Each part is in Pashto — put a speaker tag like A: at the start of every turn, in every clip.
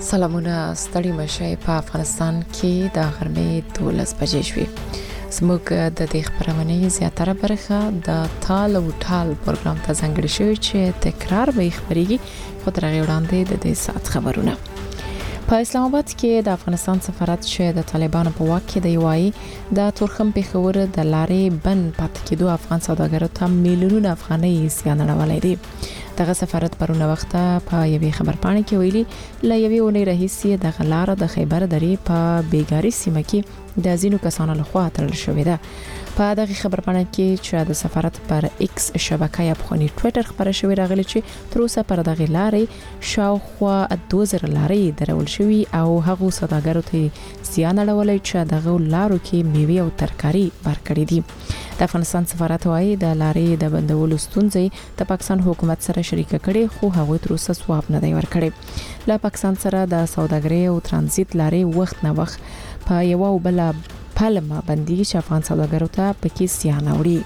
A: سلامونه ستړي مشه په افغانستان کې د غرمې 12 بجې شوې. زموږ د دې خبرونه زیاتره برخه د تال او ټال پروګرام ته ځانګړې شوې چې تکرار به خبريږي خو تر هغه وړاندې د دې سات خبرونه. په اسلام آباد کې د افغانستان سفارت چې د طالبانو په واک کې دی وایي د تورخم پیښور د لارې بند پاتې کېدو افغان سوداګرو ته میلیونونه افغانۍ زیان اړولې دي. دغه سفارت پرونه وخت په یوې خبرپاڼه کې ویلي ل یوې اونۍ راهیسې د غلار د خیبر درې په بیګاری سیمه کې د ازینو کسانو لخوا تړل شوې ده. په دغه خبرپاڼه کې چې د سفارت پر ایکس شبکه یا په ټوئیټر خبره شوې راغلي چې تر اوسه پر دغه لارې شاوخوا 2000 لارې درول شوې او هغه سوداګرو ته زیان اړولې چې دغه لارو کې میوه او ترکاری ورکړې دي. د افغانستان سفارت وايي د لارې د بندولو ستونزې د پاکستان حکومت سره شریک کړي خو هغه تر اوسه ځواب نه دی ورکړي. له پاکستان سره د سوداګرۍ او ترانزیت لارې وخت نه وخت په یو او بل پلمه بندي چې افغان سوداګرو ته پکې زیان اړوي.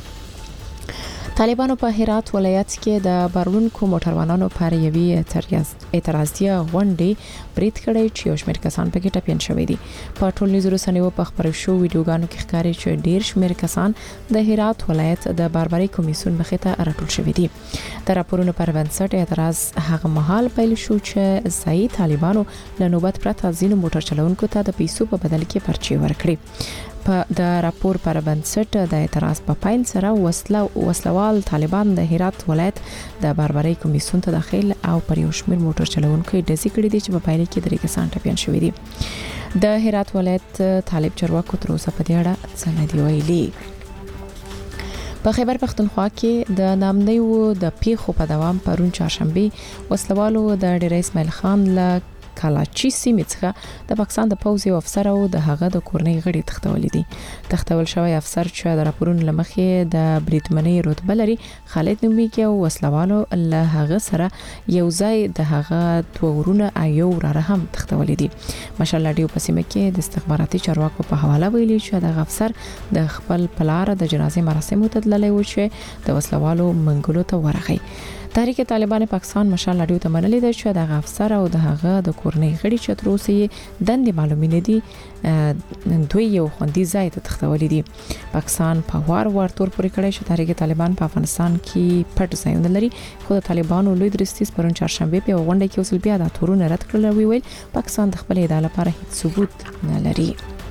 A: طالبانو په هرات ولایت کې د بارونکو موټروانانو پر یوې اعتراضیه غونډې بریټ کړي چې یو شمېر کسان پکې ټپین شوي دي. په ټولنیزو رسنیو په خبرو شو ویډیوګانو کې ښکاري چې ډیر شمېر کسان د هرات ولایت د باربري کمیسیون مخې ته راټول شوي دي. د راپورونو پر بنسټ اعتراض هغه مهال پیل شو چې ځایي طالبانو له نوبت پرته ځینو موټر چلونکو ته د پیسو په بدل کې پرچې ورکړي. په د راپور پر بنسټ د اعتراض په پاین سره وسلوال طالبان د هرات ولایت د باربري کمیسیون ته داخل او پر یو شمېر موټر چلونکو ډزې کړې دي چې په پایله کې 3 کسان ټپیان شوي دي. د هرات ولایت طالب چارواکو تر اوسه په دې اړه څه نه دی ویلي. په خیبر پختونخوا کې د نامنیو د پیښو په دوام پرون چهارشنبه وسلوالو د ډیر اسماعیل خان له کالاچی سیمې څخه د پاکستان د پوځ یو افسر او د هغه د کورنۍ غړي تښتول دي. تښتول شوی افسر چې د راپورونو لمخې د بریټمنۍ رتبه لري خالد نومیږي او وسلوالو له هغه سره یو ځای د هغه تورونه ایو را هم تښتول دي. ماشاءالله ډیو په سیمه کې د استخباراتي چارواکو په حواله ویلي چې د افسر د خپل پلار د جنازې مراسمو ته تللی و چې د وسلوالو منګلو ته ورغی. تحریک طالبان پاکستان مشال لډیو ته منلې ده چې د افسر او د هغه د کورنۍ غړي چې تر اوسه دندې معلومې نه دي دوی یو خوندي ځای ته تښتولې دي. پاکستان په وار تور پورې کړی چې تحریک طالبان په افغانستان کې پټ ځایونه لري خو د طالبانو لوی درستیز پرون چهارشنبه په غونډه کې وسل بیا د تورونه رد کړل ویل پاکستان د خپل ادعا لپاره هیڅ ثبوت نه لري.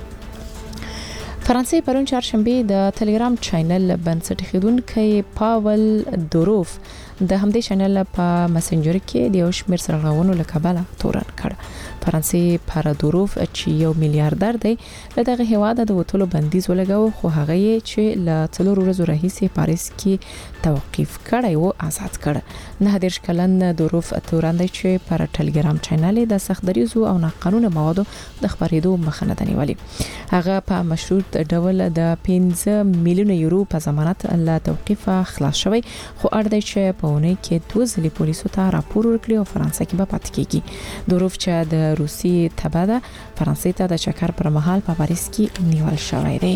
A: فرانسې پرون چهارشنبه د ټلګرام چینل بنسټ ایښودونکي پاول دوروف د همدې چینل په مسنجر کې د یو شمېر سرغړونو له کبله تورن کړ. فرانسې پر دوروف چې یو میلیارډر دی له دغه هیواد د وټولو بندیز ولګاو خو هغه یې چې له 4 ورځې راهیسې پاریس کې توقيف کړی و آزاد کړ. 19 کلن دوروف توراندې چې پر ټلګرام چینل د سختدریزو او ناقانونه موادو د خبرېدو مخه نه دنیولې. هغه په مشروط ډول د 15 میلیون یورو په ضمانت له توقيف خلاص شوی خو اړ دی چې په ونه کې 2 ځلې پولیسو ته راپور ورکړي او فرانسې کې به پاتې کیږي. دوروف چې د روسي تبع ده فرانسې ته د چکر پر مهال په پاریس کې نیول شوی دی.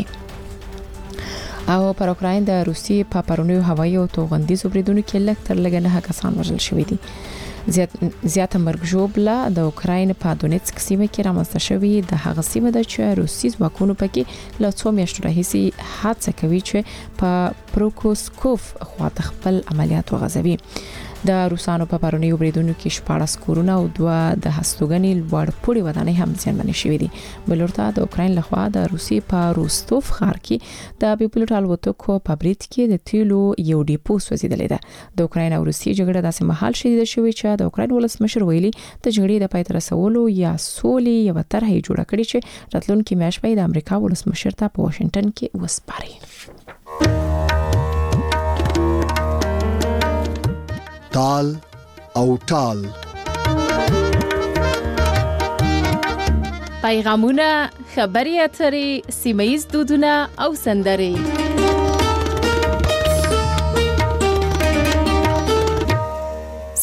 A: او پر اوکراین د روسي په پرونیو هوایي او توغندیزو بریدونو کې لږ تر لږه 9 کسان وژل شوي دي. زیاته مرګ ژوبله د اوکراین په دونیتسک سیمه کې رامنځته شوې د هغه سیمه د چې روسي ځواکونو پکې له 2 میاشتو راهیسې هڅه کوي چې په پروکوسکوف خواته خپل عملیات وغځوي. د روسانو په پرونیو بریدونو کې 14 کورونه او 2 د هستوګنې لوړ پوړي ودانۍ هم زیانمن شوې دي. بلورته د اوکراین لخوا د روسي په روستوف ښار کې د بیپلوټ الوتکو په بریټ کې د تیلو یو ډیپو سوځیدلې ده. د اوکراین او روسي جګړه داسې مهال شدید شوې چې د اوکراین ولسمشر ویلي د جګړې د پای ته رسولو یا سولې یو طرح جوړه کړې چې راتلونکي میاشت په د امریکا ولسمشر ته په واشنگټن کې وسپاري.
B: تال او ټال
C: پیغامونه، خبري اترې، سیمه‌ییز دودونه او سندرې.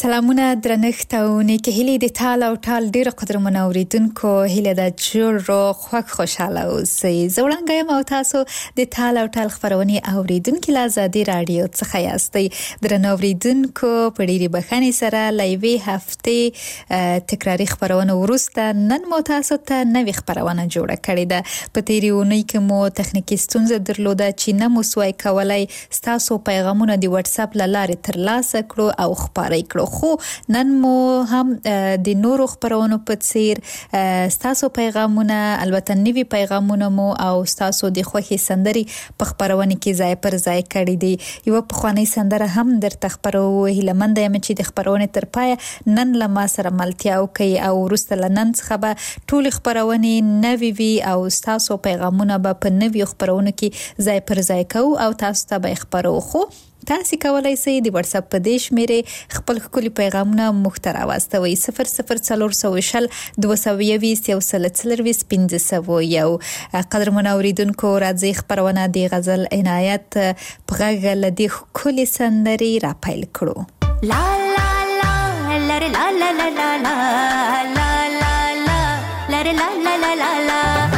D: سلامونه درنښت او نیکه هیلې د تال او ټال ډیر قدرمن اوریدونکو هیله د جوړ خوښ خوشاله اوسئ. زوړنګ یم او تاسو د تال او ټال خبرونه اوریدونکو له آزادي رادیو څخه یاستئ. درنو اوریدونکو په ډیری بخښنې سره لایوي هفته تکراری خبرونه ورسته نن مو تاسو ته نوې خبرونه جوړه کړې ده. په تیری اونۍ کې مو تخنیکی ستونزه درلوده چې نه مو سوای کولای تاسو پیغامونه د واتس اپ لاره ترلاسه کړو او خبرې کړو. خو نن مو هم د نورو خبرونو په څیر تاسو پیغامونه البته نوی پیغامونه مو او تاسو د خوخي سندري په خبرونه کې ځای پر ځای کړی دی. یو په خواني سندره هم در تخبرو هیلمند یم چې د خبرونه تر پای نن لما سره ملتیاو کوي او ورسته لنن څخه به ټول خبرونه نوی وی او تاسو پیغامونه به په نوی خبرونه کې ځای پر ځای کوو او تاسو ته به خبرو. خو تاسو کولای شئ د واتس اپ په دیش میره خپل خولي پیغامونه محتوا واستوي 00420 220 1501 قدرمن اوریدونکو راځي خبرونه د غزل عنایت په غږ لدی خولي سندري را پیل کړو. لا لا لا لا لا لا لا لا لا لا لا لا لا لا لا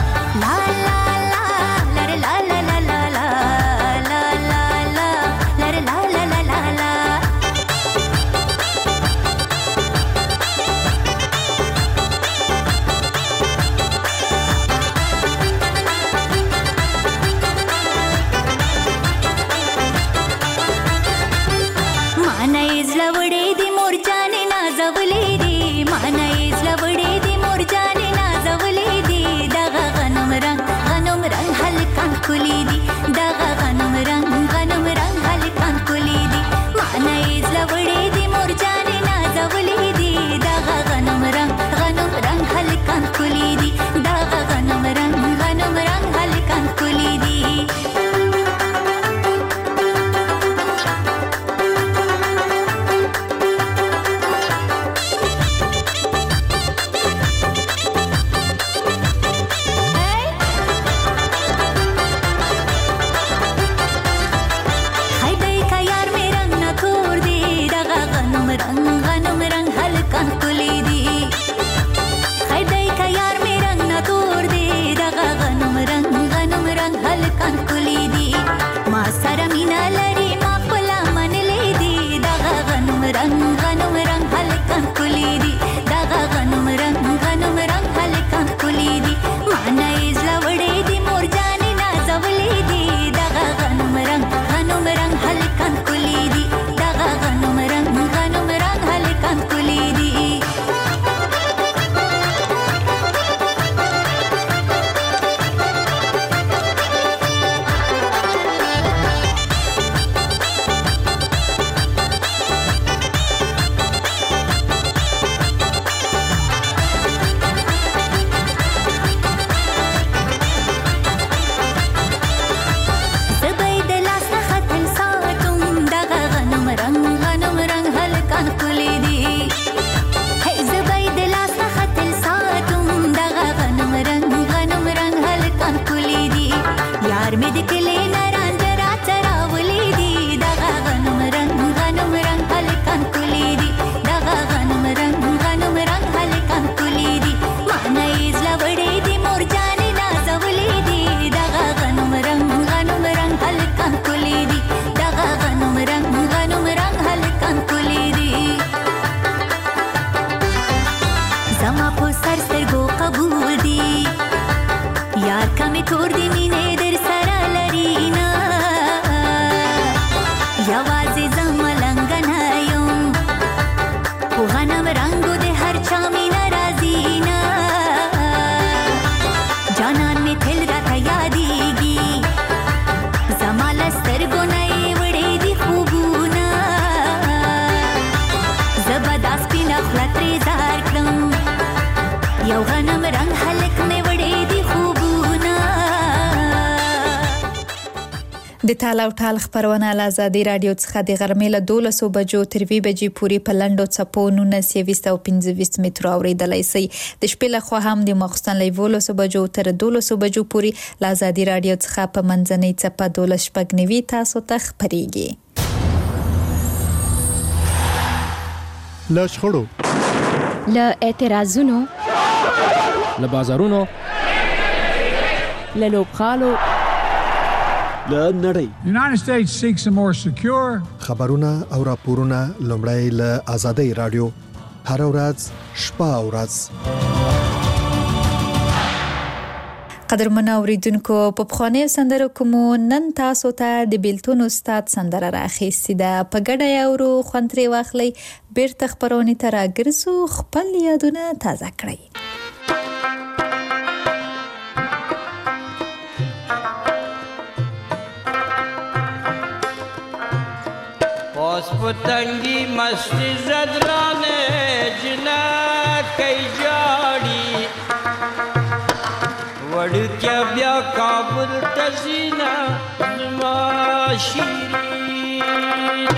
D: د تال او ټال خبرونه له آزادي رادیو څخه د غرمې له 12 بجو تر 2 بجې پورې په لندو چپو 1925 متر اوریدلای شي. د شپې له خوا هم د مخستان له 12 بجو تر 12 بجو پورې له آزادي رادیو څخه په منځنۍ چپه 12 شپږ تاسو ته خبريږي.
B: له شخړو،
C: له اعتراضونو،
E: له بازارونو،
C: له لوبغالو،
F: له نړۍ.
G: The United States seeks a more secure.
B: خبرونه او راپورونه لومړی له آزادۍ رادیو هر ورځ شپه او ورځ.
D: قدرمن اوریدونکو، په پخوانیو سندرو کومو نن تاسو ته د بیلتون استاد سندره راخیستې ده. په ګډه اورو، خوند ترې واخلئ، بیرته خپرونې ته راګرځو، خپل یادونه تازه کړئ.
H: پاس پتنگی مستی زدرانه جنا کئی جاڑی وڑکیا بیا کابل تزینا زما شیرین.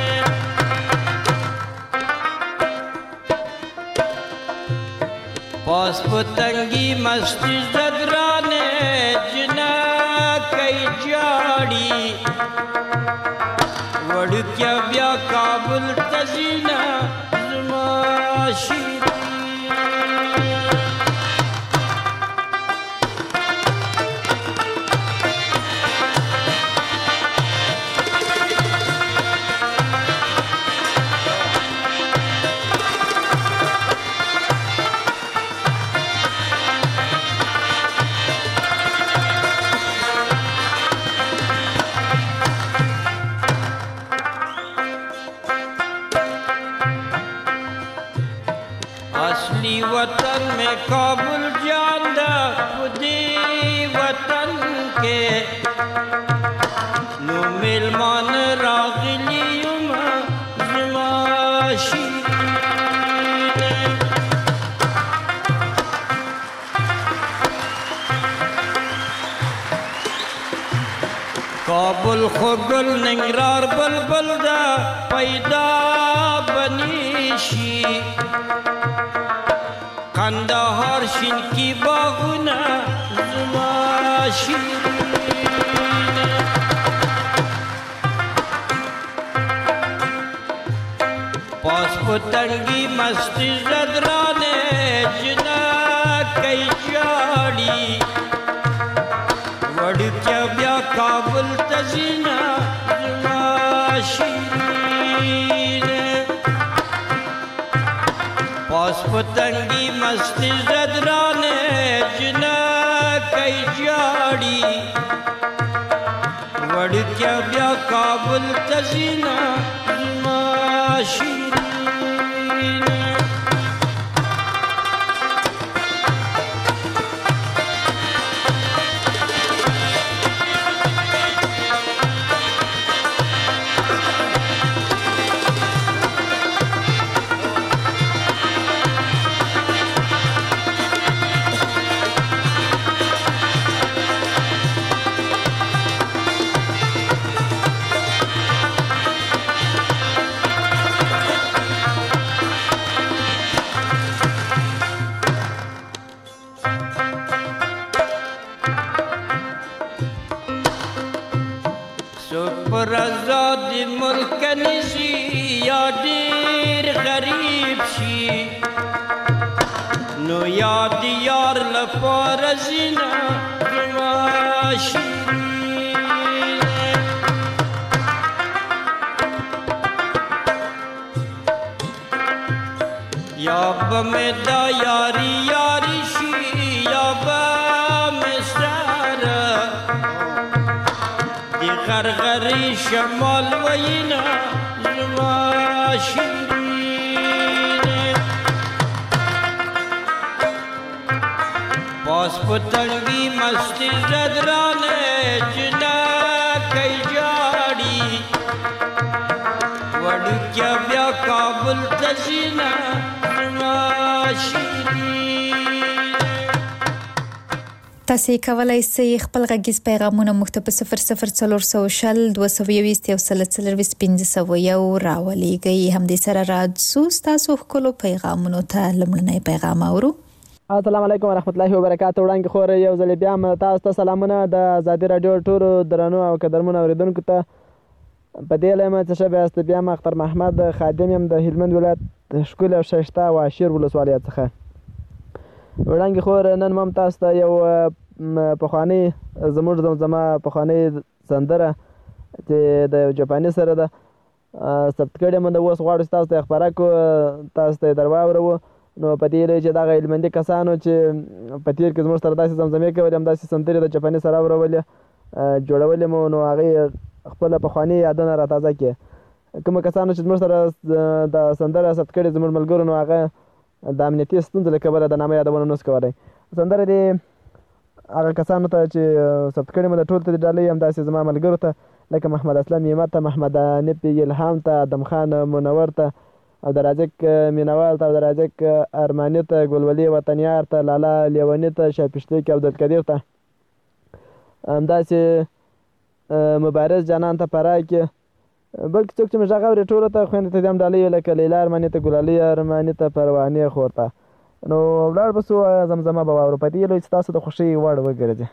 H: پاس پتنگی مستی زدرانه جنا کئی جاڑی وڑکیا بیا کابل تزینا زما شیرین. اصلی وطن میں کابل جاندہ خودی وطن کے نو ملمان راغلیم زما شیرین. کابل خوگل ننگرار بلبل دا پیدا بنیشی کندهار شین کی باغونه زما شیرین. پاس پتنگی مستی زدرانه جنا کئی جاڑی وڑکیا بیا کابل تزینا زما شیرین. پاس پتنگی مستی زدرانے جنا کئی جاڑی وڑکیا بیا کابل تزینا زما شیرین. پر آزاد ملک نشی یا دیر غریب شی نو یاد یار لپار زینا زما شیرین. یا بمیدا یاری یاری شی یا بمسرارا دی غرغری شمال وینا زما شیرین. پاس پتنگی مستی زدرانے جنا کئی جاڑی وڑکیا بیا کابل تزینا زما شیرین.
D: تاسو کولای شئ خپل غږیز پیغامونه موږ ته په 00400 220 1501 راولېږئ. همدې سره راځو تاسو خپل پیغامونو ته لمړنی پیغام اورو.
I: السلام علیکم ورحمت الله وبرکاته. وړاندې خور یو ځل بیا تاسو ته سلامونه د آزادي رادیو ټولو درنو او قدرمنو اوریدونکو ته. په دې لمه چې شبه است بیا اختر محمد خادم يم د هلمند ولایت ښکلي او ښایسته واشیر ولسوالیو څخه. وړانګې خور نن هم تاسو ته یو پخوانۍ زموږ زمزمه پخوانۍ سندره چې د یو جاپاني سره ده ثبت کړې مو ده، اوس غواړو چې تاسو ته یې خپاره کړو، تاسو ته یې در واوروو. نو په دې هیله چې دغه علمندي کسانو چې په تېر کې زموږ سره داسې زمزمې کولې، همداسې سندرې د جاپاني سره اورولې جوړولې مو، نو هغې خپله پخواني یادونه راتازه کړي. کومو کسانو چې زموږ سره د سندره ثبت کړې زموږ ملګرو، نو هغه د امنیتي ستونزو له کبله د نامه یادونه نه شو کولی. سندره دې هغه کسانو ته چې ثبت کړې مو د ټولو ته دې ډالۍ، همداسې زما ملګرو ته لکه محمد اسلم یمت ته، محمد حنیف الهام ته، ادم خان منور ته، عبدالرازق مینوال ته، عبدالرازق ارماني ته، ګلولي وطنیار ته، لالا لیوني ته، شاپشتي کې عبدالقدیر ته، همداسې مبارز جانان ته فرای کې، بلکې څوک چې مې غږ اوري ټولو ته خویندو ته دې هم ډالۍ لکه لیلا ارماني ته، ګلالي ارماني ته، پروانې خور ته. نو ولاړ به سو زمزمه به واورو په دې هیله چې تاسو د خوښۍ وړ وګرځي.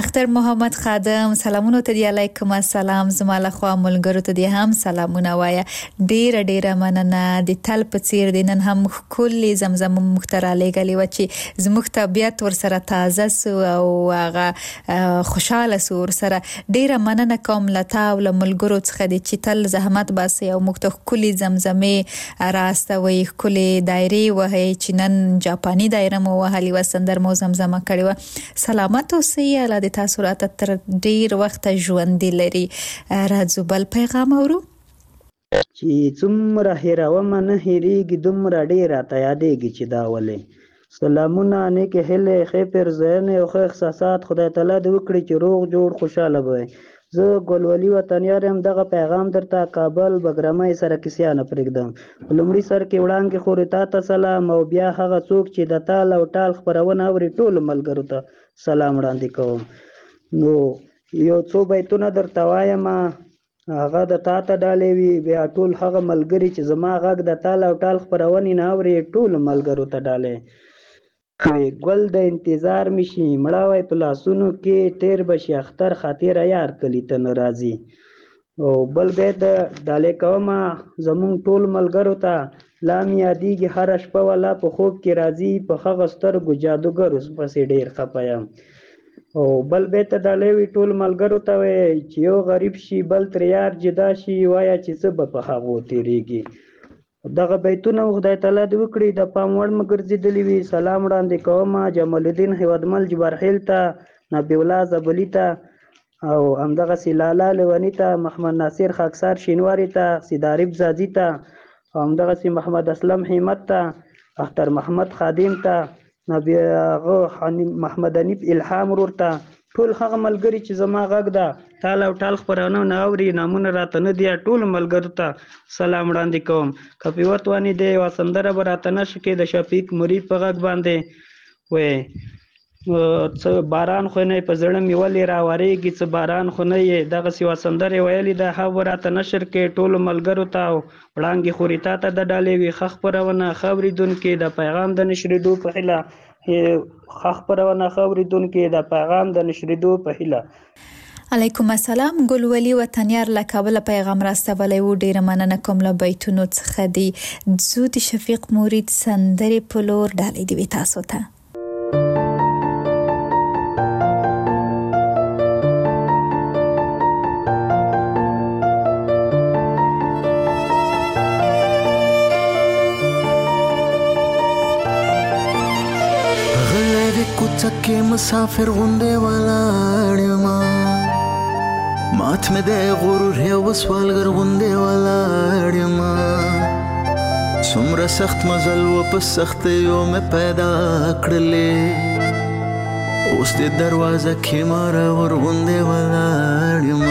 D: اختر محمد خادم سلامونه ته دی علیکم السلام زما له خوا ملګرو ته دی هم سلامونه وایا ډیره مننه د تل په څیر دینن هم کلی زمزم مختراله غلی و چې زموږ طبيعت ور سره تازه سو او هغه خوشاله سو ور سره ډیره مننه کوم لتا او ملګرو څخه د چې تل زحمت باسي او مختلف کلی زمزمه راسته وي کلی دایره وهي چې نن جاپانی دایره مو وهلي وسندر مو زمزمه کړی و سلامت اوسئ الله د تاسو راته تر ډیر وخت ژوند لري راځو بل پیغام اورو
J: چې څومره هیروم نه هیریږي دومره ډیر راته یادېږي چې دا ولې سلامونه نیکه هله خې پر زین او خې احساسات خدای تعالی دې وکړي چې روغ جوړ خوشاله وي زه ګلولي وطنیار هم دغه پیغام درته کابل بګرامي سره کیسه نه پرېږدم لومړی سر کې وړاندې خوري ته سلام او بیا هغه څوک چې د تال او ټال خبرونه اوري ټول ملګرو ته سلام وړاندې کوم نو یو څو بیتونه درته وایم هغه د تا ته ډالې وي بیا ټول هغه ملګري چې زما غږ د تال او ټال خبرونې نه اوري ټول ملګرو ته ډالې ګل د انتظار مشي مړاوي په لاسونو کې تیر بشي اختر خاطر یار کلی ته ناراضي او بل بیت ډالې کوم زمون ټول ملګرو ته لام یادېږي هر شپه ولا په خوب کې راځي په هغه سترګو جادوګر اوس پسې ډیر خپایم او بل بیت ډالې وی ټول ملګرو ته وي چې یو غریب شي بل تر یار جدا شي وایا چې څه په هغه تیریږي دغه بیتونه خدای تعالی دې وکړي د پام وړ مګرځېدلی وي سلام وړاندې کوم جمال الدین هیوادمل جبرحیل ته نبی الله زبلی ته او همدغه سلاله لونی ته محمد ناصر خاکسار شینواری ته سیداریب زادی ته همدغه سي محمد اسلم همت ته اختر محمد خادم ته نبی محمد انیف الهام ورته ټول هغه ملګری چې زما غږ ده تال او ټال خبرونه نه اوري نامونه راته نه دی ټول ملګرو ته سلام وړاندې کوم کپیوت وانی دی وسندره براته نشه کې د شفیق مرید په غږ باندې وې باران خو نه په زړه می ولې را وریږي څه باران خو نه دغه سی وسندره ویلې د خبراته نشر کې ټول ملګرو ته وړاندې خوريتا ته د ډالې وی خخ پرونه خبرېدون کې د پیغام د نشریدو په هله خخ پرونه خبرېدون کې د پیغام د نشریدو په هله
D: علیکم السلام ګلولي وطنیار له کابل پیغام راستولې و ډیر مننه کوم له بیتونو څخه دی زود شفیق مرید سندره پلور ډالې دی تاسو ته
K: چکه مسافر غونډه ولاړم مات مې د غرور یو وسوالګر غونډه ولاړم څومره سخت مزل و په سخت یو مې پیدا کړلې اوس د دروازه کې مار ور غونډه ولاړم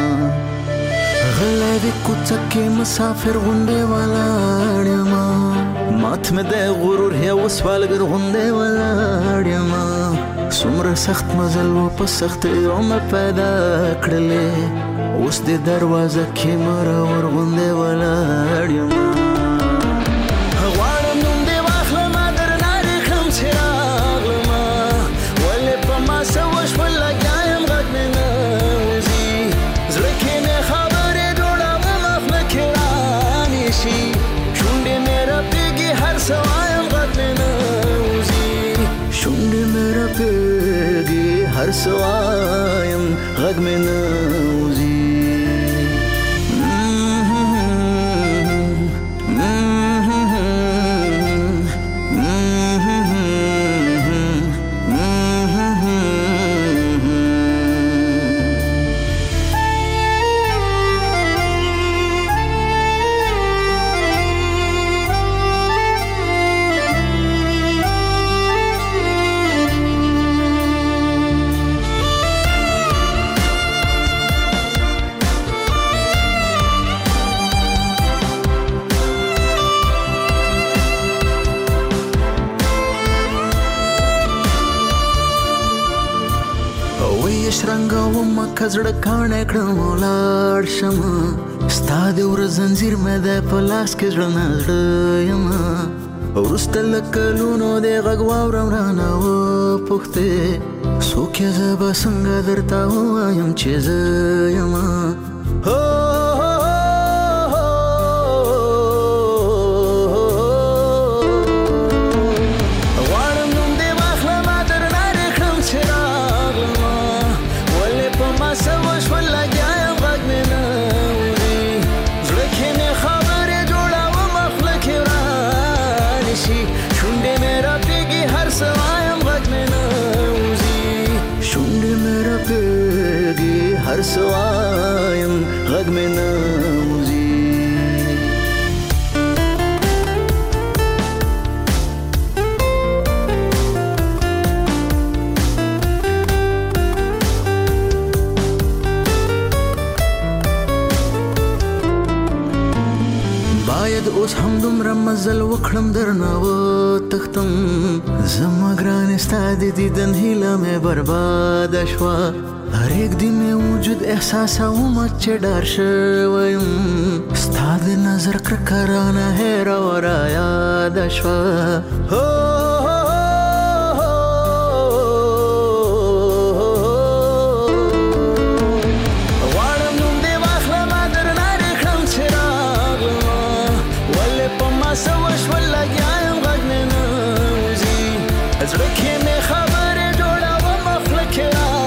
K: غلې کوڅه مسافر غونډه ولاړم مات مې د غرور یو وسوالګر غونډه ولاړم څومره سخت مزل و په سخت یو مې پیدا کړلې اوس د دروازه کې مار ور غونډه ولاړم غواړم نوم دې واخلم درنه رخم څراغلم ولې په ما سوش ولګایم غږ مې نه وځي زړه کې مې خبرې جوړوم اخ نه کړانی شي شونډې مې رپېږي هر سوایم غږ مې نه وځي شونډې مې رپېږي هر سوایم غږ مې نه وځي کزړه کانه کړم ولار شمه ستاد ور زنجیر مې د پلاس کې ځړنه یم ورستل کلونو د غږ واورم رانه و پوښتې څوک یې زه به څنګه درته ووایم چې زه یمه هر سوایم غږ مې نه وځي باید اوس هم دومره مزل وکړم درنه وتښتم زما ګرانې ستا د دیدن هیله مې برباده شوه هر یک دی می وجود احساسوم چې ډار شویم ستا د نظر کرکه رانه هیره ورا یاده شوه غواړم نوم دې واخلمه درنه ریښم چې راغلمه ولې په ما څه وشول لګیا یم غږ مې نه وځي زړه کې مې خبرې جوړومه خوله کې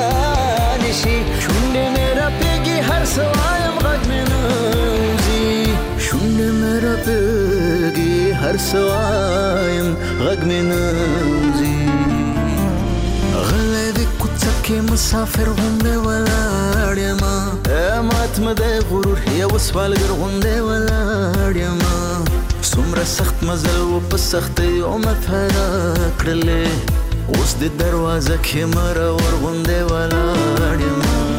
K: شونډې مې راپېږي هر څه وایم غږ مې نه وځي شونډې مې راپېږي هر څه وایم غږ مې نه وځي غلی د کوڅه کې مسافر غوندې ولاړ یمه مات مې دی غرور یو سوالګر غوندې ولاړ یمه څومره سخت مزل و په سختیو مې پیدا کړلې اوس د دروازه کې مرور غوندې ولاړ یم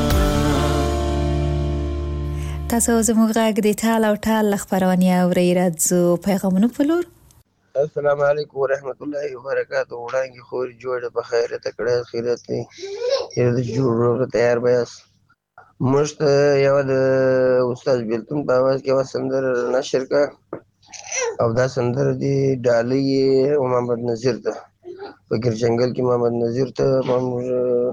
D: تاسو زموږ غږ د ټال او ټال خبرونه اورئ راځو پیغامونه په لور
L: السلام علیکم ورحمت الله وبرکاته وړاندې خوري جوړه په خیر ته کړه خیرت نه یره د جوړو تیار بیاس مشت یو د استاد بیلتون په आवाज کې وسندر نشر کا او دا سندر دی ډالۍ محمد نذیر ته فکر جنگل کې محمد نذیر ته موږ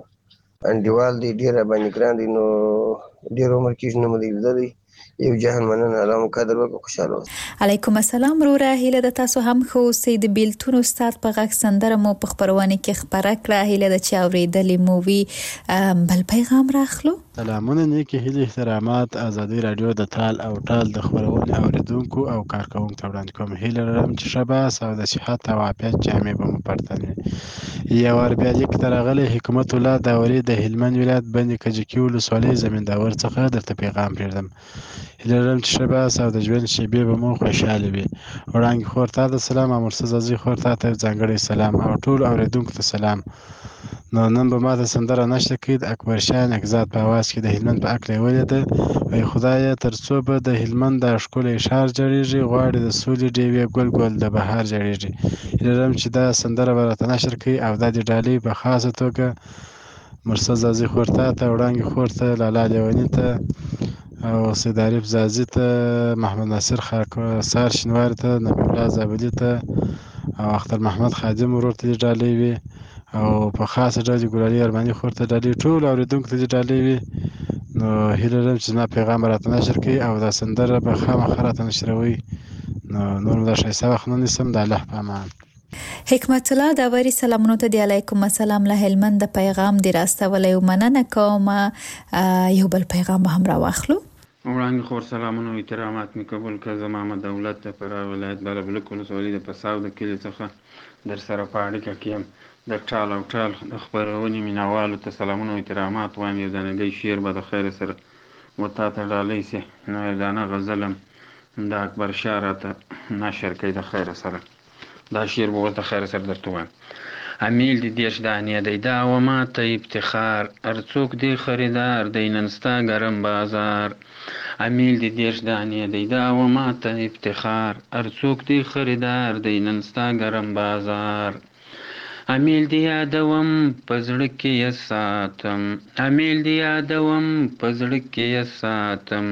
L: انډیوال دی ډیر باندې ګران دی نو ډیر عمر کې نه مدیر دی یو جهان مننه علامه قدر وکړه خوشاله
D: علیکم السلام وروره هیله د تاسو هم خو سید بیلتون استاد په غږ سندره مو په خبرونه کې خبره کړه هیله د چا اوریدلې مووي بل پیغام راخلو
M: سلامونه نیکی هیله احترامات ازادي رادیو د ټال او ټال د خبرونه اوریدونکو او کارکونکو ته وړاندې کوم هیله لرم چې شباس او د صحت او عافیت جامې به مو پرتنوي یو ور بیا لیک ترغله حکومت الله داوري د هلمند ولایت بند کجکی ولسوالۍ زمینداور څخه درته پیغام پردم هیله لرم چې شباس او د ژوند شیبې به مو خوشاله وي وړاندې خورته د سلام امرسز عزیز خورته ته ځانګړی سلام او ټول اوریدونکو ته سلام نو نن به ماته سندره نشته کې د اکبر شاه نګزاد په आवाज کې د هلمند په اکل ولیده وای خدای تر څو به د هلمند د ښکل اشار جوړیږي غواړي د سولې ډیوی ګل ګل د بهار جوړیږي لرم چې دا سندره ورته نشر کې او د ډالۍ په خاصه توګه مرسز عزیز خورته ته وړاندې خورته لاله لیونی ته او سید عارف زازی ته محمد ناصر خاکسار شنوار ته نبی الله زابلی ته او اختر محمد خادم ورور ته ډالۍ وي او په خاصه ډالۍ ګلالي ارماني خورته ډالۍ ټول اوریدونکو ته ډالۍ وي نو هیله لرم چې زما پیغام راته نشر کړي او دا سندره به خامخا راته نشروي نو نور دا ښایسته وخت نه نیسم د الله په امان
D: حکمت الله داوري سلامونه ته دی علیکم السلام له هلمند د پیغام دی راستولې ومننه کوم یو بل پیغام هم راوخلو
N: وړاندې خور سلامونه او احترامات می قبول کړه زما دولت ته پر ولایت بلبلک ولسوالۍ د پساو د کلی څخه در سره په اړیکه کې یم د ټال او ټال خبرونې مینوالو ته سلامونه او احترامات وایم یو دانګی شعر به د خیر سره وتا ته ډالۍ سي نو دانه غزلم د اکبر شاه راته نشر کوي د خیر سره دا شعر به ورته خیر سره درته وایم امیل دی دیش دانیه دی دا و ما ته افتخار ارڅوک دی خریدار دی نن ستا ګرم بازار امیل دی دیش دانیه دی دا و ما ته افتخار ارڅوک دی خریدار دی نن ستا ګرم بازار امیل دی یادوم پزړه کې ساتم، امیل دی یادوم پزړه کې ساتم،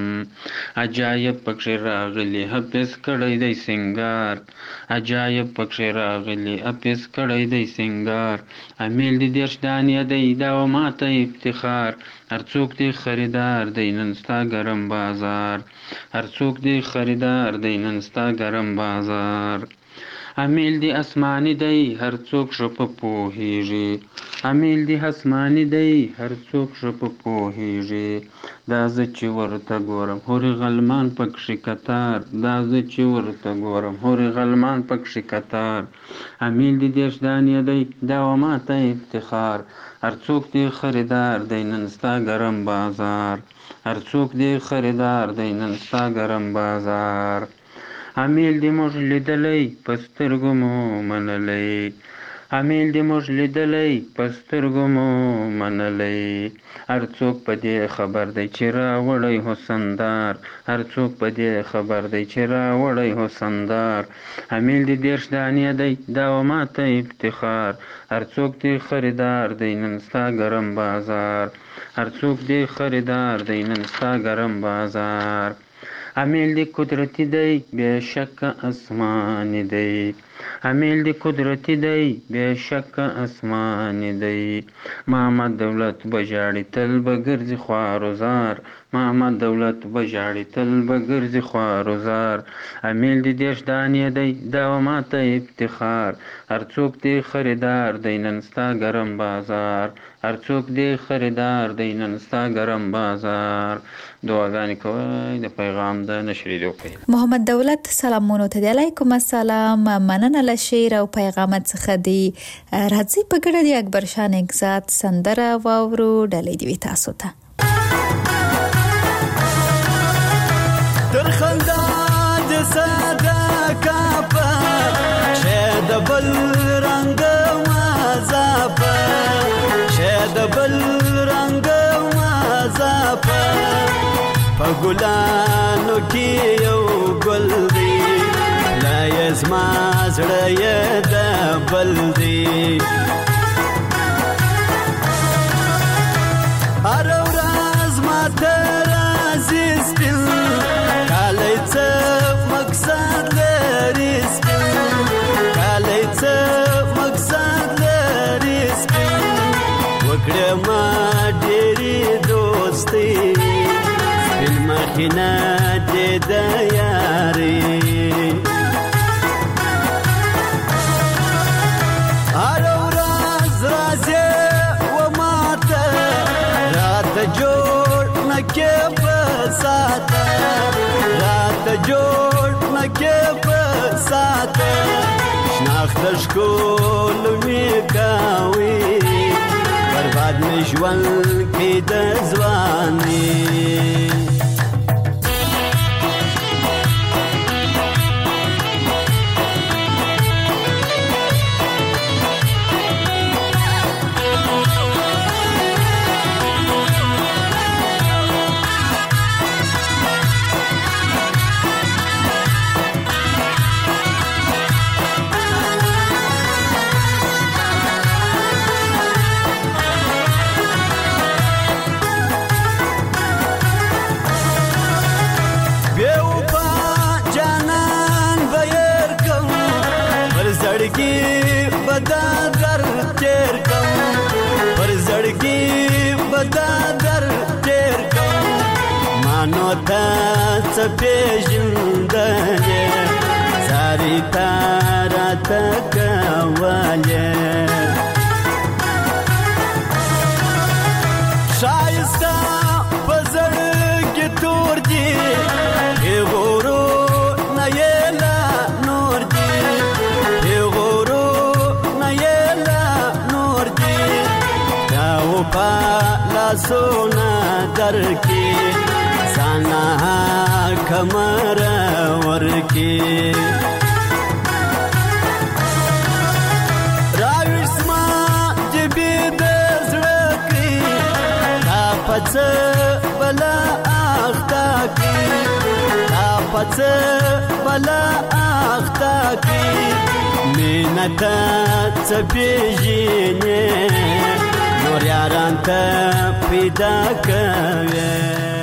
N: عجایب پکښې راغلی حفظ کړی دی سنگار، عجایب پکښې راغلی حفظ کړی دی سنگار، امیل دی دیرش دانې دی دا و ماته افتخار، هر څوک دی خریدار دی نن ستا ګرم بازار، هر څوک دی خریدار دی نن ستا ګرم بازار، امیل دی اسمانی دی هر څوک شو په پوهیږي، امیل دی اسمانی دی هر څوک شو په پوهیږي، دا زه چې ورته ګورم هورې غلمان پکښې کتار، دا زه چې ورته ګورم هورې غلمان پکښې کتار، امیل دی دیرش دانې دی دا و ماته افتخار، هر څوک دی خریدار دی نن ستا ګرم بازار، هر څوک دی خریدار دی نن ستا ګرم بازار، امیل دی موږ لیدلی په سترګو مو منلی، امیل دی موږ لیدلی په سترګو مو منلی، هر څوک په دې خبر دی چې راوړی حسندار، هر څوک په دې خبر دی چې راوړی حسندار، امیل دی دیرش دانې دی دا و ماته افتخار، هر څوک دی خریدار دی نن ستا ګرم بازار، هر څوک دی خریدار دی نن ستا ګرم بازار، امیل دی قدرتی دی بے شک اسمانی دی، امیل دی قدرتی دی بے شک اسمانی دی، محمد دولت بجاړي تل بګرځي خوارزار، محمد دولت بجاړي تل بګرځي خوارزار، امیل دی دیرش دانې دی دا و ماته افتخار، هر څوک دی خریدار دی نن ستا ګرم بازار، هر څوک دی خریدار دی نن ستا ګرم بازار. دعاګانې کوئ د پیغام د نشریدو کوي.
D: محمد دولت سلامونه ته علیکم السلام، مننه له شعر او پیغامات څخه دی. راځي په ګډه د اکبر شاه نګزاد سندره واورو، ډلې دی تاسو ته.
K: در خندا د صدقه په شه د بل رنگ مازاپ، شه د بل رنگ مازاپ، په ګلانو کې یو ګل دی، لا یزما زړه یې د بل دی، هر ورځ ماته راځي سپین کالی څه مقصد لري، سپین کالی څه مقصد لري، سپین وکړه ما ډېرې دوستي، سپین مخینه دې د یاري، هر ورځ راځي و ماته راته جوړ نکې په ساته، راته جوړ نکې په ساته، شناخت ښکول مې کوي، برباد مې ژوند کې د ځواني. بدا در تیر کم پر زړګي بدا در تیر کم، مانو تا څه پیژندلې ساری تارا تکواله، شایسته په زړګي تور دي غورو نه یې لا نور دي، پالا سونا در کی سانا کمر ور کی راوسما جبی د زړکی دا پڅ بلا اختا کی دا پڅه بلا اخته کی مینت څپېژنې نور یاران ته پیدا کوي.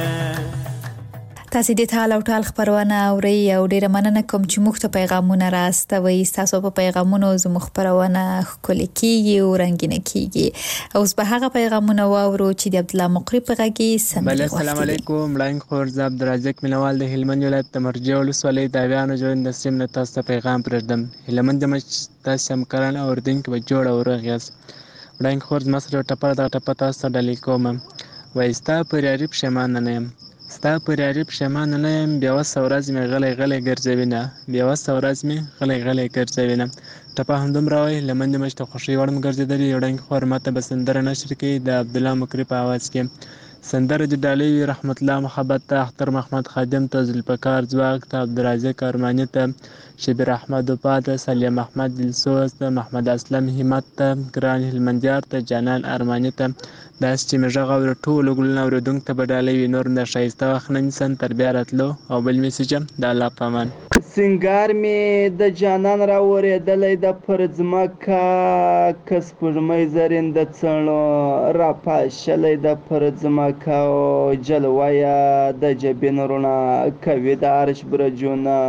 D: تاسو د ټال او ټال خبرونه اوري او ډیره مننه کوم چې موږ ته پیغامونه راستوي. تاسو په پیغامونو زموږ خبرونه ښکلي کیږي او رنگینه کیږي. اوس به هغه پیغامونه واورو چې د عبد الله مقری په غږی سندري غوښتي.
O: السلام علیکم ملائک خورز عبدالرزاق مینوال د هلمند ولایت د مرجع ولسوالۍ د اویانو جوړ د سیم نه تاسو پیغام پرېږدم. هلمند د مچ تاسو همکاران اوردونکو به جوړ او رغ یاست. ملائک خورز مسره ټپه د ټپه تاسو ډلې کوم وایستا پر یاري پښیمانه نه یم ستا پر یاري پښیمانه نه یم بیا وسه ورځ مې غلی غلی ګرځوي نه بیا وسه ورځ مې غلی غلی ګرځوي نه ټپه همدومره وایي لمن د مچ د خوښۍ وړ م ګرځېدلې یو ډنګ خور ماته به سندره نشر کوي د عبدالله مکري په آواز کې. سندره د ډالۍ وي رحمت الله محبت ته اختر محمد خادم ته ذوالفقار ځواک ته عبدالرازق ارماني ته شبیر احمد وفا ته سلیم احمد دلسوز ته محمد اسلم همت ته ګران هلمندیار ته جانان ارماني ته داسې چې مې غږ اوري ټولو ګلونه اورېدونکو ته به ډالۍ وي نور د ښایسته وخت نه نیسم تر بیا راتلو او بل میسج د الله په امان.
I: سنگار می د جانان را ورېدلی د پر ځمکه که سپوږمۍ زرین د څڼو را پاشلی د پر ځمکه او جلوه یې د جبین رڼا کوي د عرش برجونه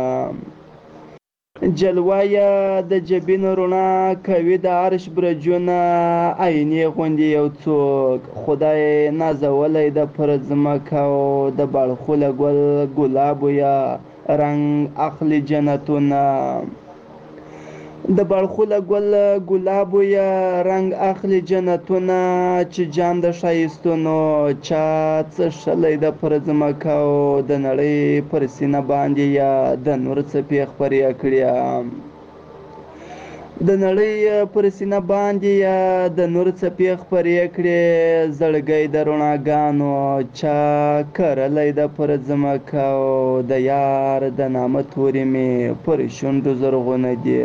I: جلوه یې د جبین رڼا کوي د عرش برجونه عینې غوندې یو څوک خدای نازولی د پر ځمکه او د بړخوله ګل ګلابو یې رنگ اخلي جنتونه د بړخوله ګل ګلابو یې رنگ اخلي جنتونه چې جام د ښایستونو چا څښلی د پر ځمکه او د نړۍ پر سینه باندې یې د نور څپې خپرې کړې د نړۍ پر سینه باندې یې د نور څپې خپرې کړې زړګی د رڼاګانو چا کرلی د پر ځمکه او د یار د نامه تورې مې پر شونډو زرغونه دي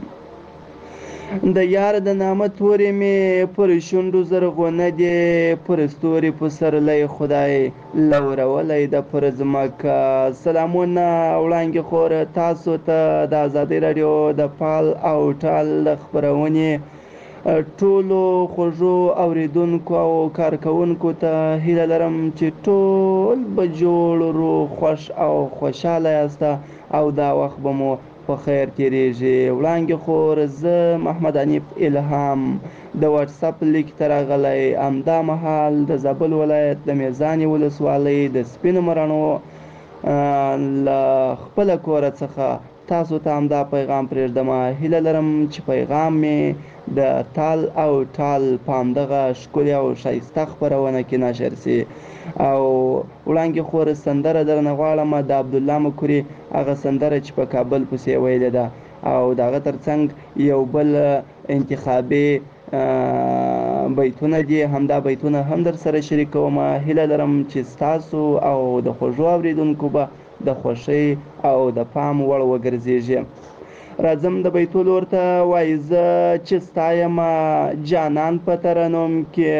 I: د یار د نامه تورې مې پر شونډو زرغونه دي پر ستوري پسرلی خدای لورولی د پر ځمکه. سلامونه وړانګې خور تاسو ته د ازادۍ راډیو د پال او ټال خپرونې ټولو خوږو اوریدونکو او کارکوونکو ته هیله لرم چې ټول به جوړ روغ خوښ او خوشحاله یاست او دا وخت به مو په خیر تیریږي. وړانګې خور زه محمد حنیف الهام د واتساپ لیک ته راغلی همدا مهال د زابل ولایت د میزانې ولسوالۍ د سپینو مراڼو له خپله کوره څخه تاسو ته همدا پیغام پرېږدم. هیله لرم چې پیغام مې د تال او ټال په همدغه ښکلې او ښایسته خپرونه کې نشر سي. او وړانګې خور سندره درنه غواړم د عبدالله مکري هغه سندره چې په کابل پسې ویلې ده او د هغه ترڅنګ یو بل انتخابي بیتونه دي همدا بیتونه هم در سره شریکوم. هیله لرم چې ستاسو او د خوږو اوریدونکو به د خوښۍ او د پام وړ وګرځېږي. راځم د بیتو لور ته وایي زه چې ستا یم جانان په ترنم کې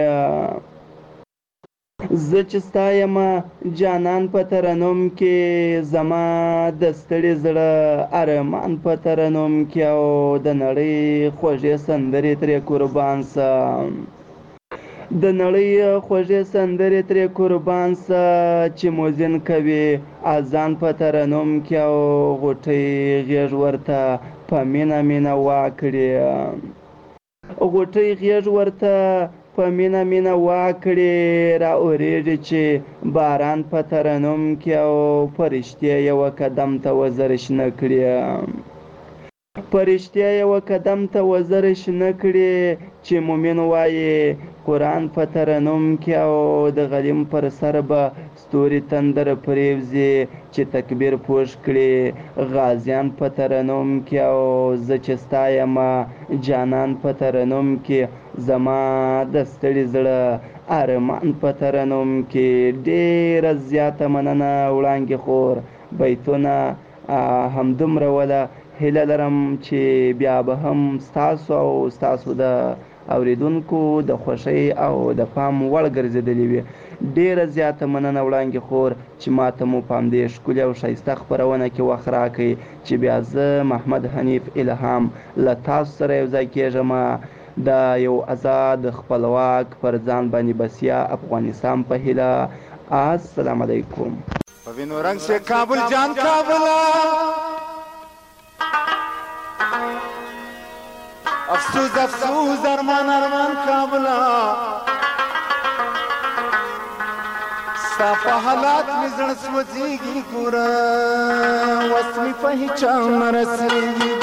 I: زه چې ستا یم جانان په ترنم کې زما د ستړي زړه ارمان په ترنم کې او د نړۍ خوږې سندرې ترې قربان سه د نړۍ خوږې سندرې ترې قربان سه چې موزین کوي اذان په ترنم کې او غوټۍ غېږ ورته په مینه مینه واکړي غوټۍ غېږ ورته په مینه مینه واکړي را اورېږي چې باران په ترنم کې او فرشتې یوه قدم ته وزر شنه کړي فرشتې یوه قدم ته وزر شنه کړي چې مومن وایي قرآن په ترنم کې او د غلیم پر سر به ستوري تندر پرېوځي چې تکبیر پوښ کړي غازیان په ترنم کې او زه چې ستا یم جانان په ترنم کې زما د ستړي زړه ارمان په ترنم کې. ډېره زیاته مننه وړانګې خور بیتونه همدومره وله. هیله لرم چې بیا به هم ستاسو او ستاسو د
P: اوریدونکو د خوښۍ او د پام وړ ګرځېدلې وي. ډیره زیاته مننه وړانګې خور چې ماته مو په همدې ښکلې او ښایسته خپرونه کې وخت راکړئ چې بیا زه محمد حنیف الهام له تاسو سره یو ځای کېږم د یو آزاد خپلواک پر ځان باندې بسیا افغانستان په هیله. السلام علیکم.
Q: په وینو رنگ سے کابل جان کابلا افسوس افسوس ارمان ارمان کابلا ستا په حالات مې زړه سوځېږي ګوره وس مې په هیچا نه رسېږي.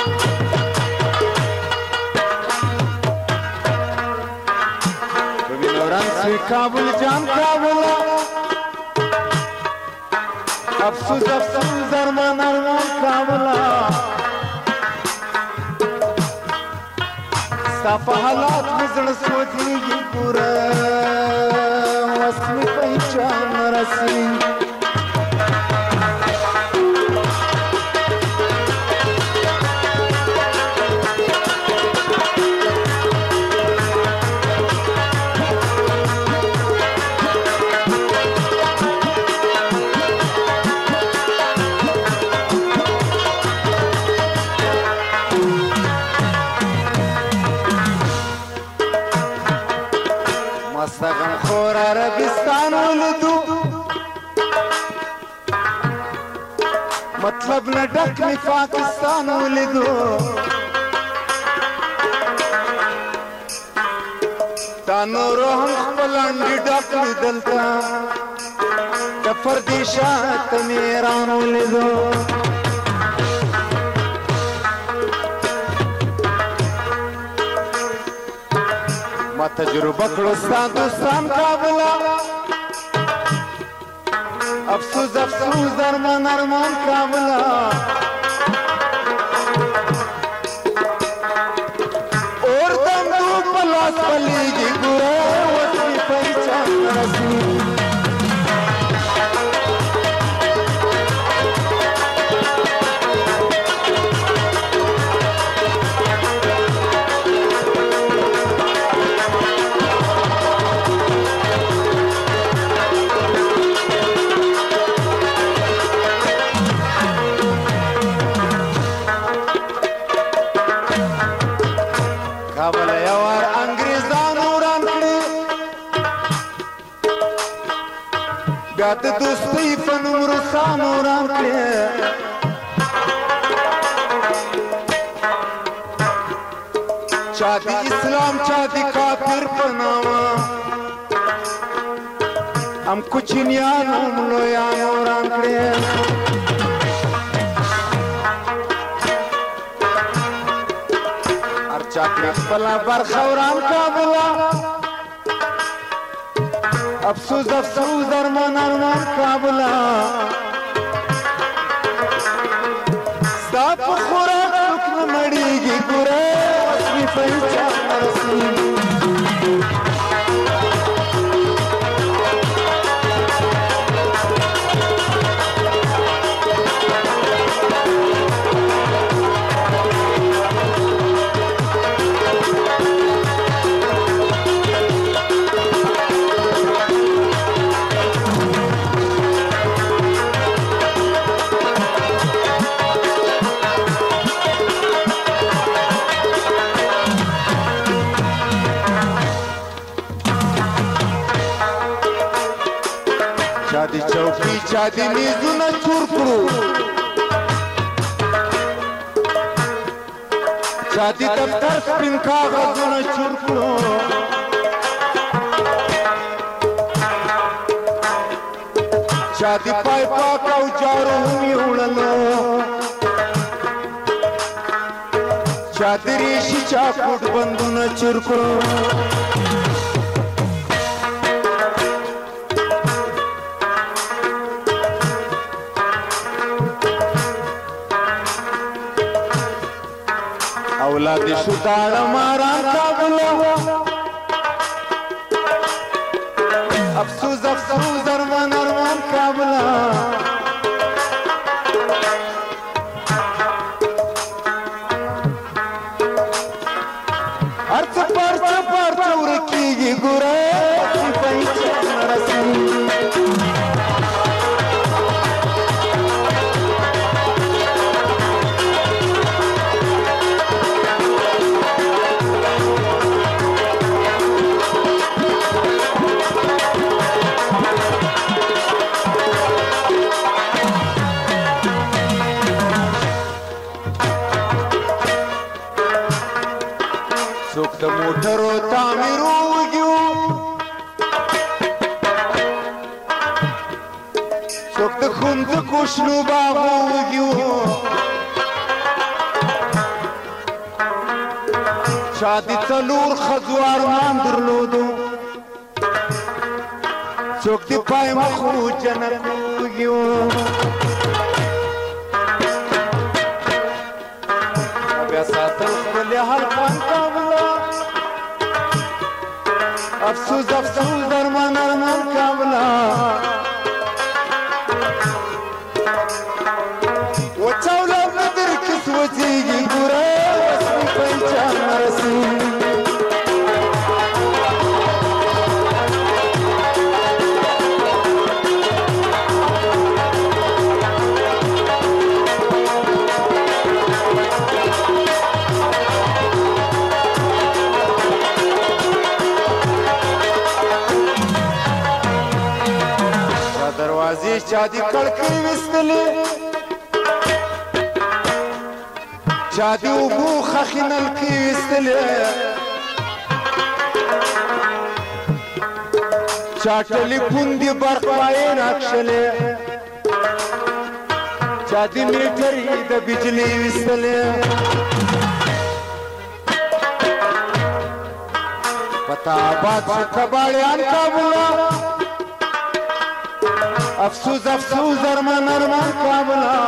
Q: په وینو رنګ سے کابل جان کابلا افسوس افسوس ارمان ارمان کابلا ستا په حالات مې زړه سوځېږي ګوره وس مې په هیچا نه رسېږي. مستغم خور عربستان ولیدو مطلب نه ډک می پاکستان ولیدو تا نورو هم خپل انډي ډک لیدلته د پردیشات مې ایران ولیدو. ما تجربه کړو ستا دوستان کابلا افسوس افسوس ارمان ارمان کابلا اور دم دو پلاس پلیږي ګوره اوس مې پہچان رسېږي. کابل یوار انګریزانو وران کړي بیا د دوستۍ په نوم روسانو وران کړي. چا د اسلام چا د کافر په نامه هم کوچنیانو هم لویانو وران کړي. چاکړه خپله برخه وران کابلا افسوس افسوس ارمان ارمان کابلا ستا په خوراک څوک نه مړېږي ګوره اوس مې په هیچا نه رسېږي. چا دی چوکۍ چا دی میزونه چور کړو چا دی دفتر سپین کاغذونه چور کړو چا دی پای پاک او جارو هم یوړلو چا دی ریشي چا کوټ بندونه چور کړو اولاد شو داړه ماران کابلو افسوس افسوس ارمان ارمان کابلا ارڅ پرڅ ښوونځکو شنو باغو وږي وو چا د څلور ښځو ارمان درلودو څوک د پای مخو جنت وږي وو بیا ساتل خپل حلقان کابله افسوس افسوس درمان ارمان کابله وچاولاد ندر کس وچیږي ګوره وسمې پنچان مرسي دروازې چا دي کړکۍ ویستلې چا دي اوبو خښې نلکې ویستلې چا ټلیفون دي برق پایې راکښلې چا دي میټرې د بجلۍ ویستلې پتا آباد شو کباړیان کابله افسوس افسوس ارمان ارمان کابله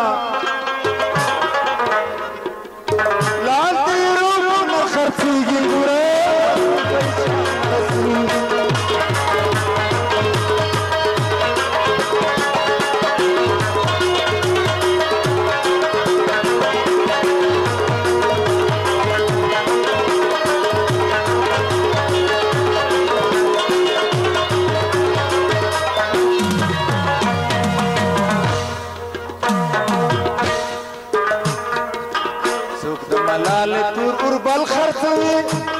Q: لال تیرو نه خرڅیږي ګوره تور اوربل خرڅوي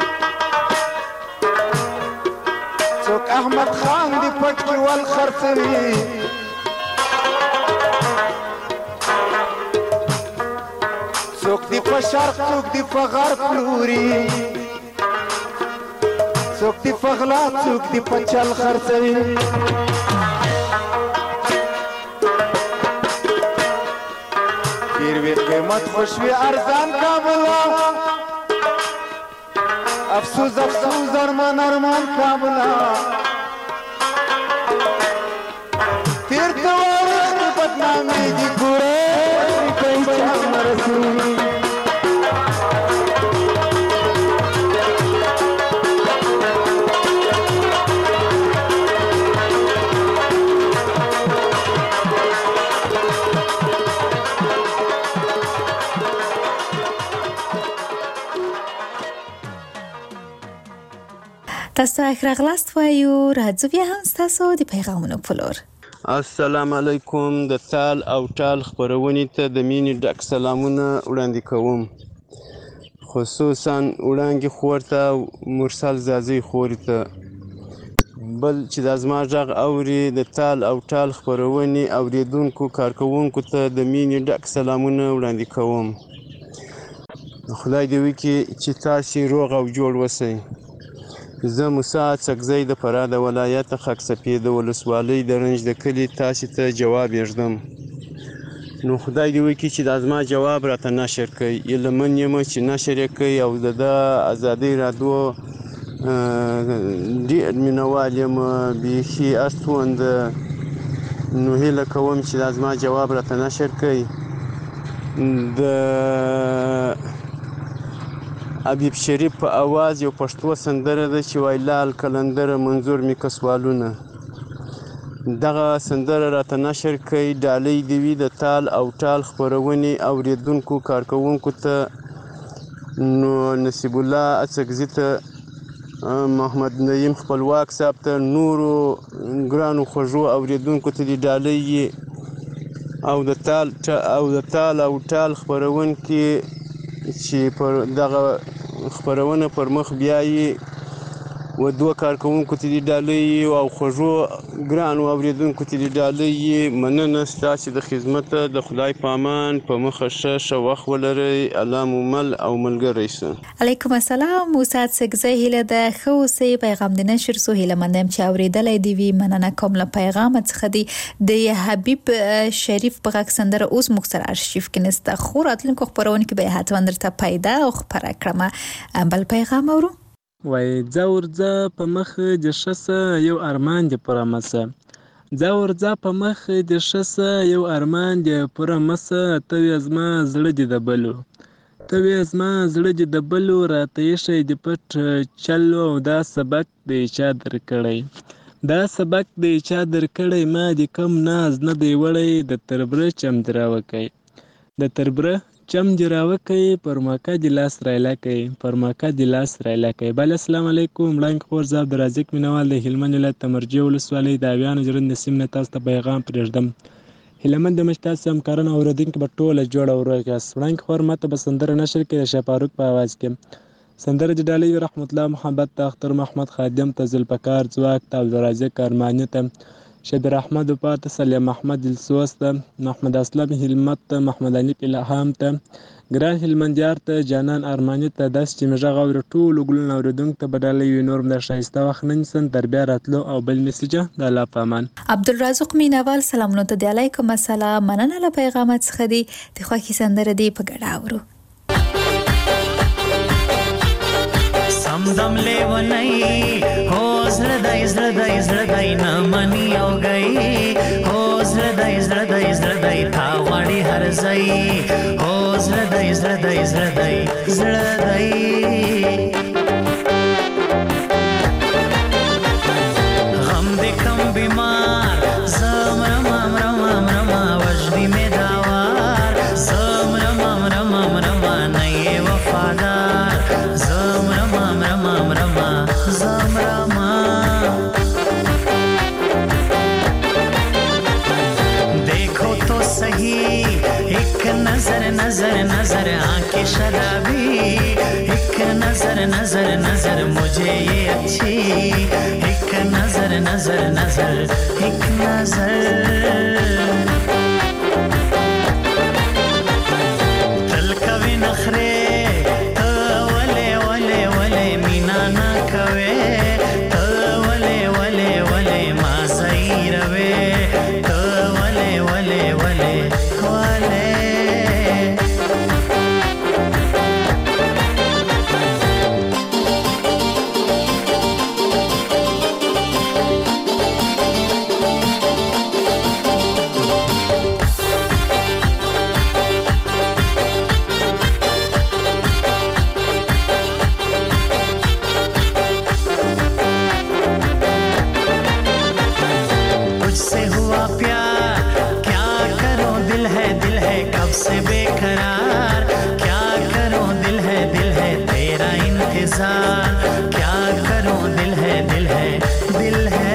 Q: څوک احمد خان دی پټ کې ول خرڅوي څوک دی په شرق څوک دی په غرب پلوري څوک دی په غلا څوک دی په چل خرڅوي ډېر وی قیمت خوشوي ارزان کابله افسوس افسوس ارمان ارمان کابله تیر تواریخ کی بدنامی دی ګوره پہچان مرسي
D: تاسو اخراغلاست وایو راځو بیا هم ستاسو د پیغامونو په لور
N: السلام علیکم د تال او ټال خپرونې ته د مینې ډک سلامونه وړاندې کوم خصوصا وړانګې خور ته مرسل زازۍ خورې ته بل چې دا زما غږ اوري د تال او ټال خپرونې اوریدونکو کارکوونکو ته د مینې ډک سلامونه وړاندې کوم خدای دې وکړي چې تاسې روغ او جوړ اوسئ زه موسی څکزی د فراه د ولایت خاک سپید د ولسوالۍ د رنج د کلي تاسې ته جواب یږدم نو خدای دې وکړي چې دا زما جواب راته نشر کړئ ایله من یم چې نشر یې کوئ او د ازادۍ راډیو ډېر مینهوال یم بیخي استونده نو هیله کوم چې دا زما جواب راته نشر کړئ د حبیب شریف په اواز یو پښتو سندره ده چې وایي لال کلندره منظور مې که سوالونه دغه سندره راته نشر کړئ ډالۍ دې وي د تال او ټال خپرونې اوریدونکو کارکوونکو ته نو نصیب الله اڅکزي ته محمد نعیم خپلواک صاحب ته نورو ګرانو خوږو اوریدونکو ته دې ډالۍ او د تال او ټال خپرونکي چې پر دغه خپرونه پر مخ بیایي
R: و دوه کارکوونکو ته دې ډالۍ او خوږو ګرانو اورېدونکو ته دې ډالۍ مننه ستاسې د خدمت د خدای په امان په مخه ښه وخت ولرئ الله مو مل او ملګری شه.
D: علیکم السلام استاد سګزی هیله د ښه اوسئ پیغام د نشر سو هیله مندم چې اورېدلی دی وي مننه کوم له پیغام څخه دی د حبیب شریف په غږ سندره اوس موږ سره ارشیف کې نسته خو راتلونکو خپرونه کې به حتما درته پیدا او خپره کړم. بل پیغام اورو
O: وای ځه ورځه په مخ د ښه یو ارمان دې پوره مسه ځه ورځه په مخ د ښه یو ارمان دې پوره مسه ته وې زما زړه دې د بلو ته وې زما زړه دې د بلو راته ایښی دې پټ چلو او دا سبق دې چا درکړی دا سبق دې چا درکړی ما دې کم ناز نه دی وړی د تربره چم دې راوکی د تربره چم دې راوکی پر ماکه دې لاس رایلاکی پر ماکه دې لاس رایلاکی. بله السلام علیکم وړاندې خور زه عبدالرزاق مینوال د هلمند ولایت د مرجې ولسوالۍ د اویانو جرن د سیم نه تاسو ته پیغام پرېږدم. هلمند د مش تاسو همکاران او اورېدونکي به ټوله جوړه او روغ یاست. وړاندې خور ماته به سندره نشر کړي د شاه فاروق په اواز کې سندره دې ډالۍ رحمت الله محمد ته اختر محمد خادم ته ذوالفقار ځواک ته عبدالرزاق ارماني ته شبیر احمد وفا ته سلیم احمد السوس ته محمد اسلم هلمت ته محمد انیف الهام ته ګران هلمندیار ته جانان ارماني ته داسې چې مې غږ اوري ټولو ګلونو اورېدونکو ته به ډالۍ وي نور د ښایسته وخت نه نیسم تر بیا راتلو او بل میسیجه د الله په امان.
D: عبدالرزاق مینوال سلامونه ته دی علیکم السلام مننه له پیغامات څخه دی د خوښي سندره دی په ګډه اورو.
K: سمدم لیونی هو زړه دای نه منی او گئی هو زړه دای تا غړي هر ځای هو زړه دای غم دې کم بیمار زم رما وجدی می داوار زم رما نه وفادار زم رما زم رما देखो तो सही एक नजर आंखें शराबी एक नजर मुझे ये अच्छी एक नजर एक नजर दिल कभी नखरे तो वले मीना ना कवे तो वले माज़ई रवे तो वले से बेकरार क्या करूं दिल है तेरा इंतजार क्या करूं दिल है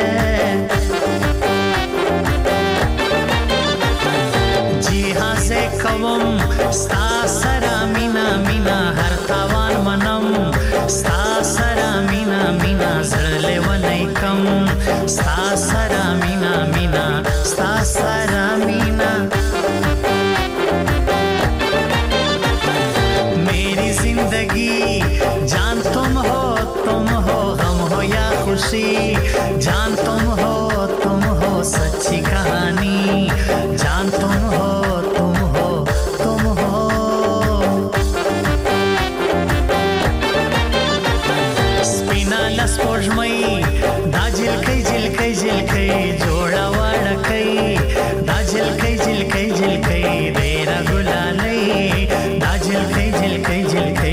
K: जी हाँ से कवम स्ता सरा मीना हर तावान मनम स्ता सरा मीना जरले वनई कम स्ता सरा मीना स्ता सरा मीना जान तुम हो गम हो या खुशी जान तुम हो सच्ची कहानी जान तुम हो स्पिना लस्पोजमई दा झिलकै जोड़ा वाड़कै दा झिलकै देरा गुलालै दा झिलकै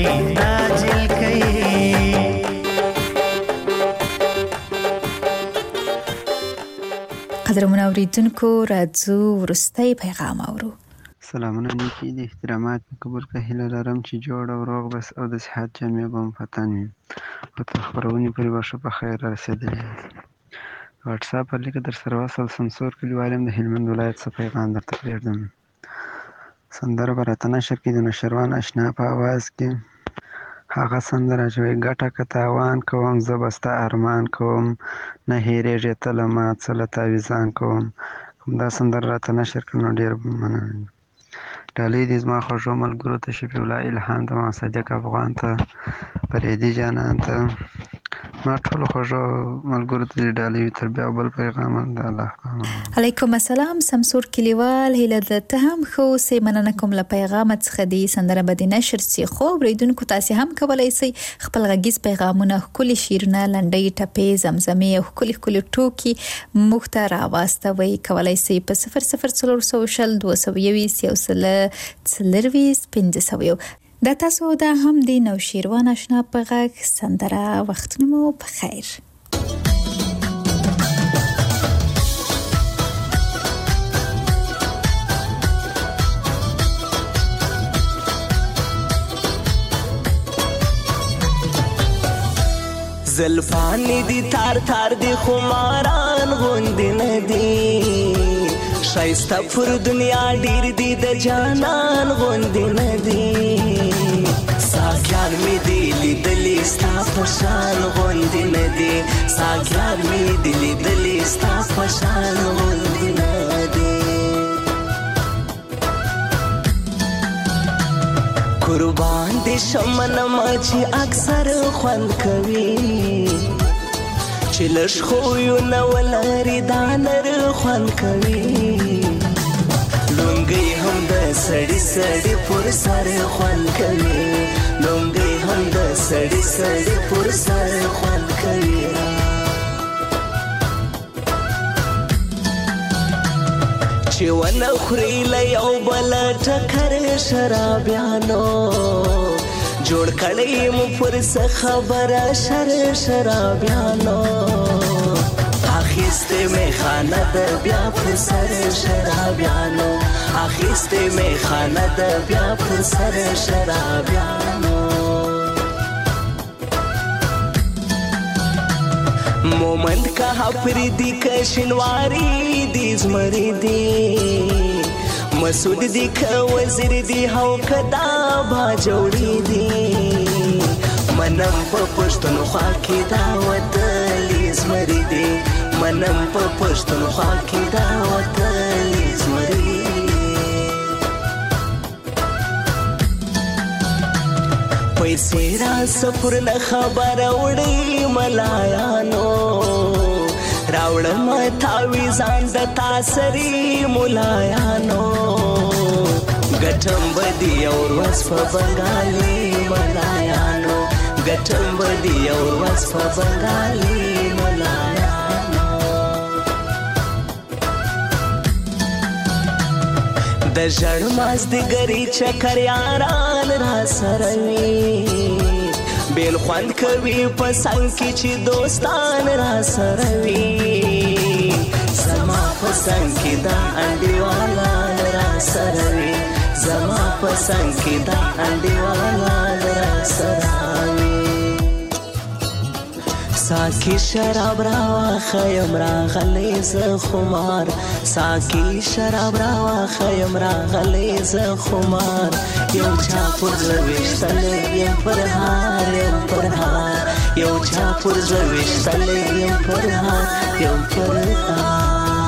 D: قدرمن اوریدونکو راځو ورستی پیغام اورو.
S: سلامونه نیکی د احترامات قبول که هیله لرم چې جوړ او روغ بس او د صحت جامې به مو په تن وي او تر خپرونې پورې به ښه په خیر رسېدلی واتساپ پر لیکه در سره وصل سمسور کلیوال یم د هلمند ولایت څخه پیغام درته پرېږدم. سندره به راته نشر کړي د نشروان اشنا په اواز کې هغه سندره چې وایي ګټه که تاوان کوم زه به ستا ارمان کوم نه هېرېږې ته له ما څه له تاویزان کوم. دا سندره راته نشر کړه نو ډېر مننه. ډالۍ دې زما خوږو ملګرو ته شفیع الله الهام ته ما صدیق افغان ته فریدي جانان ته ما ټولو خوږو ملګرو ته دې ډالۍ وي. تر بیا بل پیغام د الله
D: علیکم السلام سمسور کلیوال هیله ده ته هم ښه اوسې. مننه کوم له پیغام څخه دې سندره به دې نشر سي. خو اورېدونکو تاسې هم کولی سئ خپل غږیز پیغامونه ښکلي شعرونه لنډۍ ټپې زمزمې او ښکلي ښکلي ټوکي موږ ته راواستوئ. کولی سئ په 00402021 دا تاسو دا هم د نوشیروان آشنا په غږ سندره. وختونه مو په خیر.
K: زلفانی دی تار تار دی خماران غوندی ندی شایسته پر دنیا ډیر دی د جانان غوندی ندی ساګیان می دی لیدلی ستا پشان غوندی ندی ساګیان می دی لیدلی ستا پشان غوندی ندی قربان دي شمن ماچی اکثر خوند کوي چې لږ خو یو نو لري دانر خوند کوي لونګي هم د سړی سړی پر سر خوند کوي لونګي هم د سړی سړی پر سر خوند کوي چې ونه خوري له یو بل ټکر شرابیانو جوړ کړی مو پر څه خبره شرابیانو اخیسته می خانه د بیا پر سر شرابیانو اخیسته می خانه د بیا پر سر شرابیانو مومند کا پریدی کشنواری دی زمری دی مسعود دی که وزیر دی هاو کدا با جوړی دی منم په پښتونخوا کې دا وتلی زمری دی منم په پښتونخوا کې دا وتلی زمری پیسې را سفر نه خبر وړي ملایانو راوړم تاویزان د تاسری ملایانو ګټم بدی اور وس په بنگالي ملایانو ګټم بدی اور وس په بنگالي ملایانو د ژړ ماز د ګری چکر یاران را سره وي بیل خوند کوي په څنګ کې چې دوستان را سره وي زما په څنګ کې دا انډیوالا را سره وي زما په څنګ کې دا انډیوالا را سره وي ساکی شراب راوا خیم راغلی ز خمار ساکی شراب راوا خیم راغلی ز خمار یو چا پر زویشتل یم پر هار یو چا پر زویشتل یم پر هار یم پر هار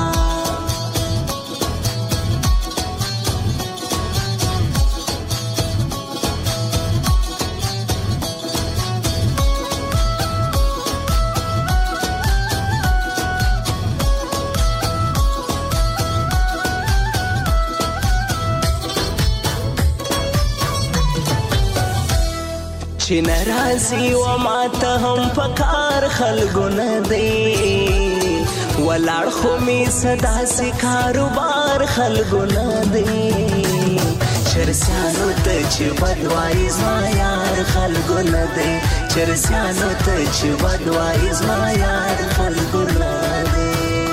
K: چې ناراضي و ماته هم پکار خلګو نه دی ولاړ خو می صدا سي کاروبار خلګو نه دی چرسانو ته چې بدوای زما یار خلګو نه دی چرسانو ته چې بدوای زما یار خلګو نه دی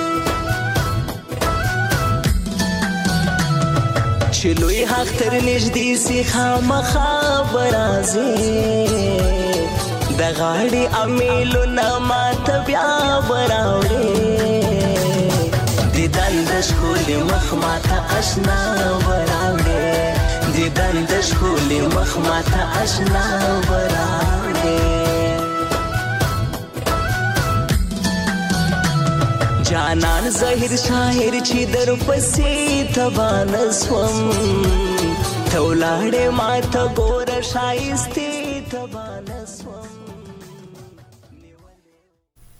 K: چې لوی حق تر نږدې سي خامخا برازي د غاړې امیلونه ماته بیا براوړې دیدن د ښکلي مخ ماته اشنا براوړې دیدن د ښکلي مخ ماته آشنا براغې جانان ظاهر شاعر چې در پسې تبان سوم ته ولاړې ماته ګوره ښایستې تبان